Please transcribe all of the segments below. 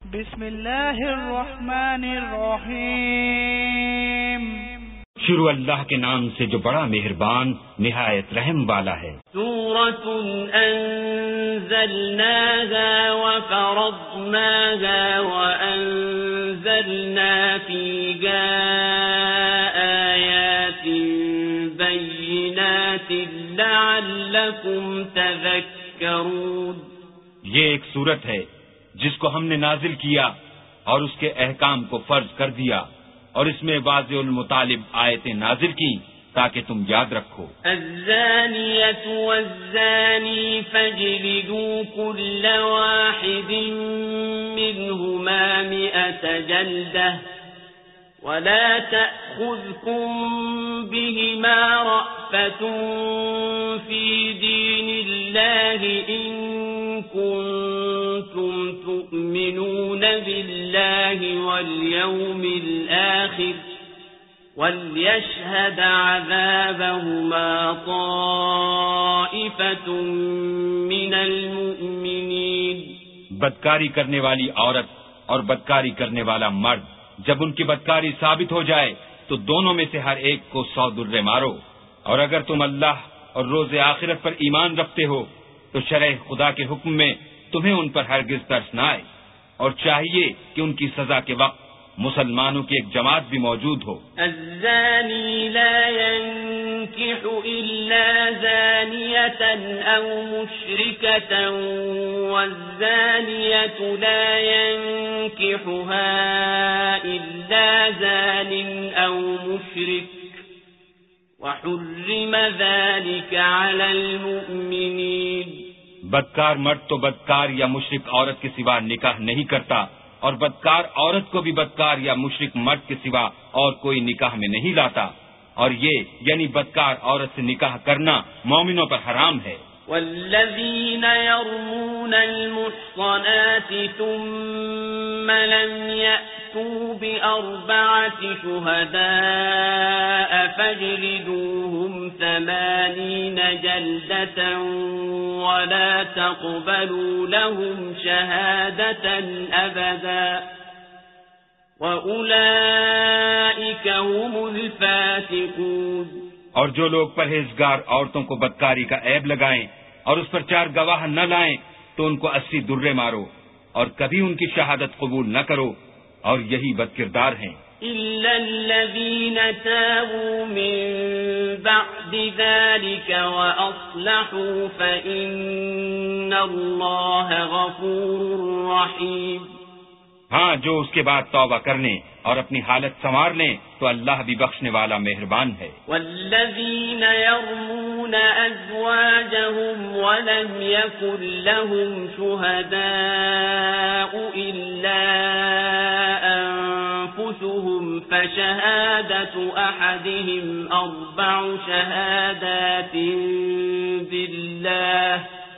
بسم اللہ الرحمن الرحیم شروع اللہ کے نام سے جو بڑا مہربان نہایت رحم والا ہے۔ سورۃ انزلناها وفرضناها وانزلنا فيها آیات بینات لعلکم تذکرون۔ یہ ایک سورت ہے جس کو ہم نے نازل کیا اور اس کے احکام کو فرض کر دیا، اور اس میں واضح المطالب آیتیں نازل کی تاکہ تم یاد رکھو۔ الزانیۃ والزانی فاجلدوا كل واحد منهما 100 جلدة ولا تأخذكم بهما رأفة في دين الله إن كنتم تؤمنون بالله واليوم الآخر وليشهد عذابهما طائفة من المؤمنين۔ بدکاری کرنے والی عورت اور بدکاری کرنے والا مرد جب ان کی بدکاری ثابت ہو جائے تو دونوں میں سے ہر ایک کو 100 درے مارو، اور اگر تم اللہ اور روز آخرت پر ایمان رکھتے ہو تو شرع خدا کے حکم میں تمہیں ان پر ہرگز ترس نہ آئے، اور چاہیے کہ ان کی سزا کے وقت مسلمانوں کی ایک جماعت بھی موجود ہو۔ الزانی لا ينكح إلا زانية أو مشركة والزانية لا ينكحها إلا زان أو مشرك وحرم ذلك على المؤمنين۔ بدکار مرد تو بدکار یا مشرک عورت کے سوا نکاح نہیں کرتا، اور بدکار عورت کو بھی بدکار یا مشرک مرد کے سوا اور کوئی نکاح میں نہیں لاتا، اور یہ یعنی بدکار عورت سے نکاح کرنا مومنوں پر حرام ہے۔ والذین يرمون المحصنات ثم لم يأتوا بأربعة شهداء فاجلدوهم 80 جلدة ولا تقبلوا لهم شهادة أبدا وأولئك هم الفاسقون۔ اور جو لوگ پرہیزگار عورتوں کو بدکاری کا عیب لگائیں اور اس پر 4 گواہ نہ لائیں تو ان کو 80 درے مارو، اور کبھی ان کی شہادت قبول نہ کرو، اور یہی بدکردار ہیں۔ إلا الذين تابوا من بعد ذلك وأصلحوا فإن الله غفور رحيم۔ ہاں، جو اس کے بعد توبہ کرنے اور اپنی حالت سنوار لیں تو اللہ بھی بخشنے والا مہربان ہے۔ والذین يرمون أزواجهم ولم يكن لهم شهداء إلا أنفسهم فشهادة أحدهم 4 شهادات بالله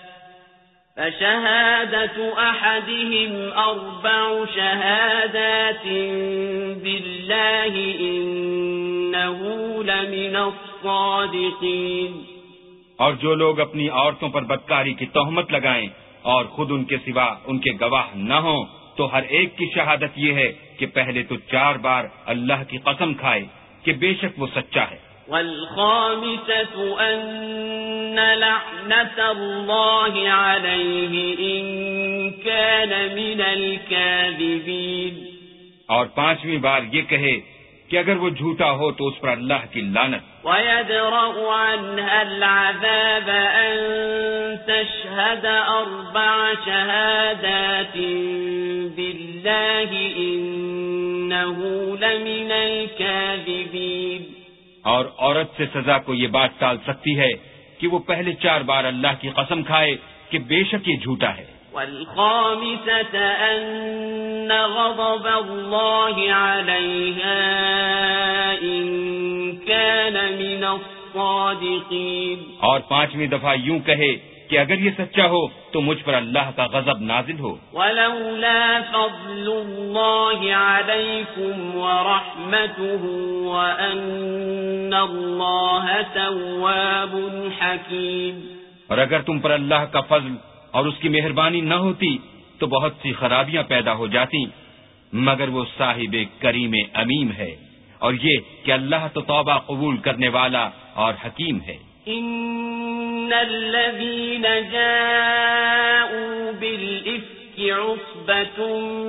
إنه لمن الصادقين۔ اور جو لوگ اپنی عورتوں پر بدکاری کی تہمت لگائیں اور خود ان کے سوا ان کے گواہ نہ ہوں تو ہر ایک کی شہادت یہ ہے کہ پہلے تو 4 بار اللہ کی قسم کھائے کہ بے شک وہ سچا ہے۔ والخامسة أن لعنة الله عليه إن كان من الكاذبين۔ اور 5ویں بار یہ کہے کہ اگر وہ جھوٹا ہو تو اس پر اللہ کی لعنت۔ ويدرأ عنها العذاب أن تشهد 4 شهادات بالله إنه لمن الكاذبين۔ اور عورت سے سزا کو یہ بات ٹال سکتی ہے کہ وہ پہلے 4 بار اللہ کی قسم کھائے کہ بے شک یہ جھوٹا ہے۔ والخامسة أن غضب الله عليها إن كان من الصادقين۔ اور 5ویں دفعہ یوں کہے کہ اگر یہ سچا ہو تو مجھ پر اللہ کا غضب نازل ہو۔ ولولا فضل الله عليكم ورحمته وأن الله تواب حكيم۔ اور اگر تم پر اللہ کا فضل اور اس کی مہربانی نہ ہوتی تو بہت سی خرابیاں پیدا ہو جاتی، مگر وہ صاحب کریم امیم ہے، اور یہ کہ اللہ تو توبہ قبول کرنے والا اور حکیم ہے۔ ان الذين جاءوا بالإفك عصبة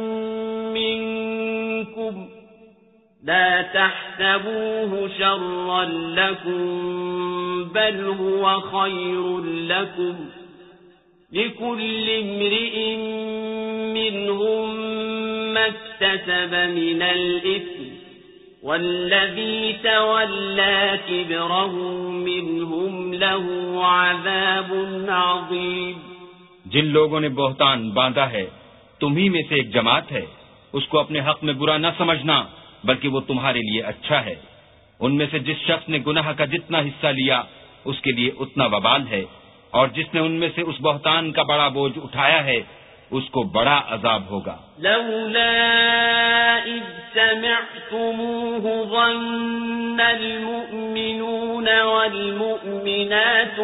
منكم لا تحسبوه شرا لكم بل هو خير لكم لكل امرئ منهم ما اكتسب من الإثم والذي تولى كبره منهم له عذاب عظيم۔ جن لوگوں نے بہتان باندھا ہے تمہیں میں سے ایک جماعت ہے، اس کو اپنے حق میں برا نہ سمجھنا بلکہ وہ تمہارے لیے اچھا ہے۔ ان میں سے جس شخص نے گناہ کا جتنا حصہ لیا اس کے لیے اتنا وبال ہے، اور جس نے ان میں سے اس بہتان کا بڑا بوجھ اٹھایا ہے اس کو بڑا عذاب ہوگا۔ لولا اذ سمعتموه ظن المؤمنون والمؤمنات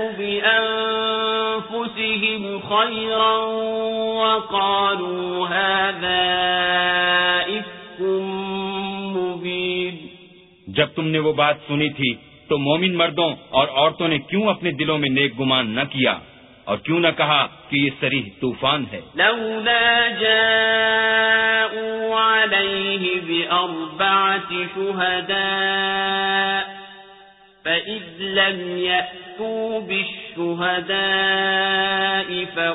بأنفسهم خيرا وقالوا هذا إفك مبين۔ جب تم نے وہ بات سنی تھی تو مومن مردوں اور عورتوں نے کیوں اپنے دلوں میں نیک گمان نہ کیا اور کیوں نہ کہا کہ یہ صریح طوفان ہے؟ لولا جاءوا عليه بأربعة شهداء فإذ لم يأتوا بالشهداء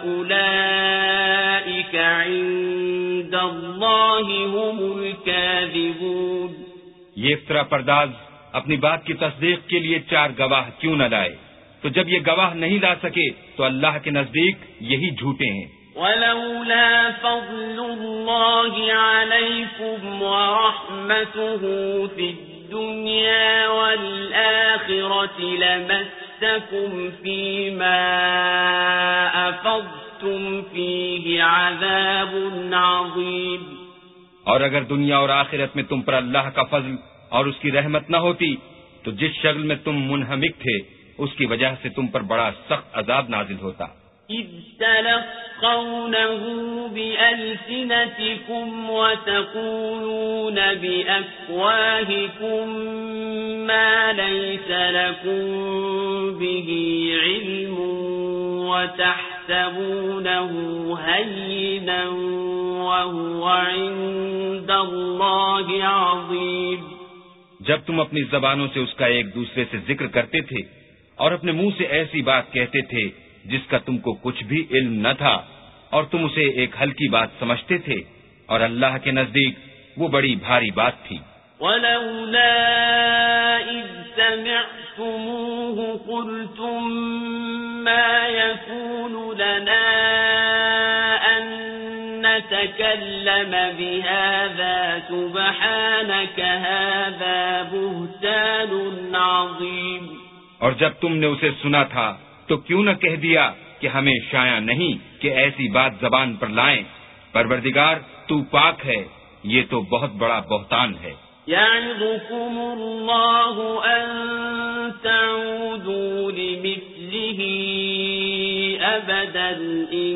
فأولئك عند الله هم الكاذبون۔ یہ افترا پرداز اپنی بات کی تصدیق کے لیے 4 گواہ کیوں نہ لائے؟ تو جب یہ گواہ نہیں لا سکے تو اللہ کے نزدیک یہی جھوٹے ہیں۔ وَلَوْلَا فَضْلُ اللَّهِ عَلَيْكُمْ وَرَحْمَتُهُ فِي الدُّنْيَا وَالْآخِرَةِ لَمَسَّكُمْ فِي مَا أَفَضْتُمْ فِيهِ عَذَابٌ عَظِيمٌ۔ اور اگر دنیا اور آخرت میں تم پر اللہ کا فضل اور اس کی رحمت نہ ہوتی تو جس شغل میں تم منہمک تھے اس کی وجہ سے تم پر بڑا سخت عذاب نازل ہوتا۔ اذ تلقونه بألسنتكم وتقولون بأفواهكم ما ليس لكم به علم وتحسبونه هينا وهو عند الله عظيم۔ جب تم اپنی زبانوں سے اس کا ایک دوسرے سے ذکر کرتے تھے اور اپنے منہ سے ایسی بات کہتے تھے جس کا تم کو کچھ بھی علم نہ تھا اور تم اسے ایک ہلکی بات سمجھتے تھے، اور اللہ کے نزدیک وہ بڑی بھاری بات تھی۔ وَلَوْلَا إِذْ سَمِعْتُمُوهُ قُلْتُم مَّا يَكُونُ لَنَا أَن نَّتَكَلَّمَ بِهَذَا سُبْحَانَكَ هَذَا بُهْتَانٌ عَظِيمٌ۔ اور جب تم نے اسے سنا تھا تو کیوں نہ کہہ دیا کہ ہمیں شایع نہیں کہ ایسی بات زبان پر لائیں، پروردگار تو پاک ہے، یہ تو بہت بڑا بہتان ہے۔ يَعِظُكُمُ اللَّهُ أَن تَعُودُوا لِمِثْلِهِ أَبَدًا إِن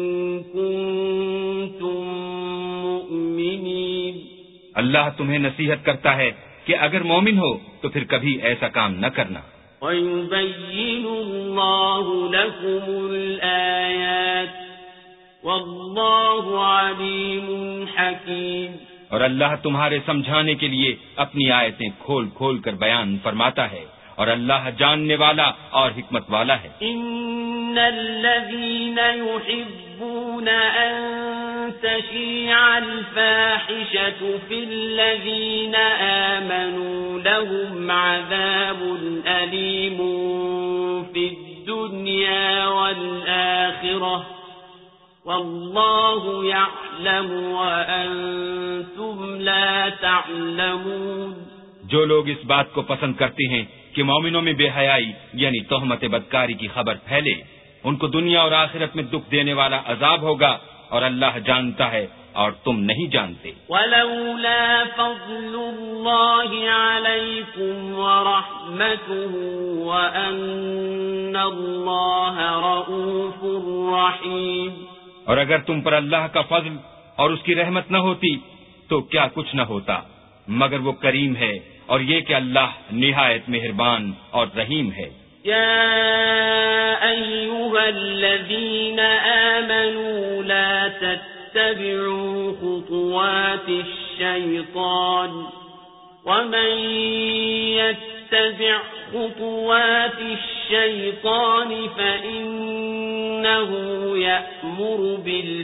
كُنتُم مُّؤْمِنِينَ۔ اللہ تمہیں نصیحت کرتا ہے کہ اگر مومن ہو تو پھر کبھی ایسا کام نہ کرنا۔ وَيُبَيِّنُ اللَّهُ لَكُمُ الْآيَاتِ وَاللَّهُ عَلِيمٌ حَكِيمٌ۔ اور اللہ تمہارے سمجھانے کے لیے اپنی آیتیں کھول کھول کر بیان فرماتا ہے، اور اللہ جاننے والا اور حکمت والا ہے۔ إِنَّ الَّذِينَ يُحِبُّونَ أَن تَشِيعَ الْفَاحِشَةُ فِي الَّذِينَ آمَنُوا لَهُمْ عَذَابٌ أَلِيمٌ فِي الدُّنْيَا وَالْآخِرَةِ وَاللَّهُ يَعْلَمُ وَأَنْتُمْ لَا تَعْلَمُونَ۔ جو لوگ اس بات کو پسند کرتے ہیں کہ مومنوں میں بے حیائی یعنی تہمت بدکاری کی خبر پھیلے، ان کو دنیا اور آخرت میں دکھ دینے والا عذاب ہوگا، اور اللہ جانتا ہے اور تم نہیں جانتے۔ وَلَوْلَا فَضْلُ اللَّهِ عَلَيْكُمْ وَرَحْمَتُهُ وَأَنَّ اللَّهَ رَءُوفٌ رَحِيمٌ۔ اور اگر تم پر اللہ کا فضل اور اس کی رحمت نہ ہوتی تو کیا کچھ نہ ہوتا، مگر وہ کریم ہے، اور یہ کہ اللہ نہایت مہربان اور رحیم ہے۔ يا أيها الذين آمنوا لا تتبعوا خطوات الشيطان ومن يتبع خطوات الشيطان فإنه يأمر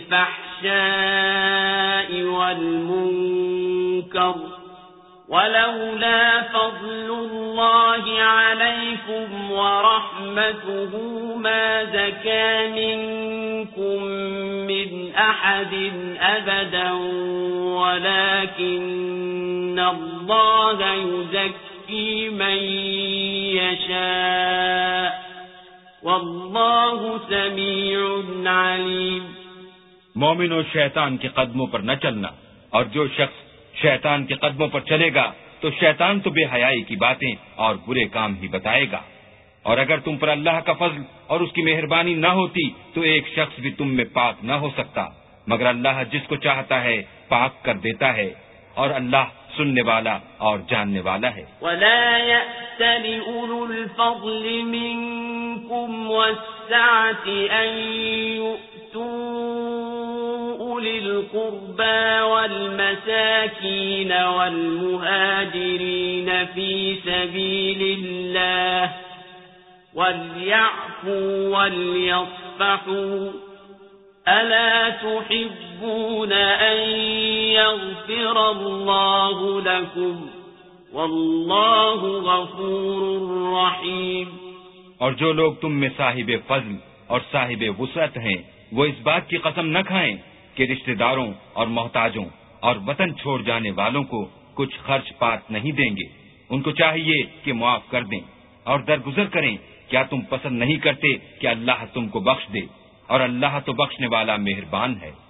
بالفحشاء والمنكر ولولا فضل الله عليكم ورحمته ما زكى منكم من أحد أبدا ولكن الله يزكي من يشاء والله سميع عليم۔ مومنوں، شیطان کے قدموں پر نہ چلنا، اور جو شخص شیطان کے قدموں پر چلے گا تو شیطان تو بے حیائی کی باتیں اور برے کام ہی بتائے گا، اور اگر تم پر اللہ کا فضل اور اس کی مہربانی نہ ہوتی تو ایک شخص بھی تم میں پاک نہ ہو سکتا، مگر اللہ جس کو چاہتا ہے پاک کر دیتا ہے، اور اللہ سننے والا اور جاننے والا ہے۔ وَلَا يَأْتَلِ أُولُو الْفَضْلِ مِنكُمْ وَالسَّعَةِ أَن يُؤْتُوا أُولِي الْقُرْبَى وَالْمَسَاكِينَ وَالْمُهَاجِرِينَ فِي سَبِيلِ اللَّهِ وَلْيَعْفُوا وَلْيَصْفَحُوا أَلَا تُحِبُّونَ أَن يَغْفِرَ اللَّهُ لَكُمْ وَاللَّهُ غَفُورٌ رَّحِيمٌ۔ اور جو لوگ تم میں صاحب فضل اور صاحب وسعت ہیں وہ اس بات کی قسم نہ کھائیں کہ رشتہ داروں اور محتاجوں اور وطن چھوڑ جانے والوں کو کچھ خرچ پات نہیں دیں گے، ان کو چاہیے کہ معاف کر دیں اور درگزر کریں۔ کیا تم پسند نہیں کرتے کہ اللہ تم کو بخش دے؟ اور اللہ تو بخشنے والا مہربان ہے۔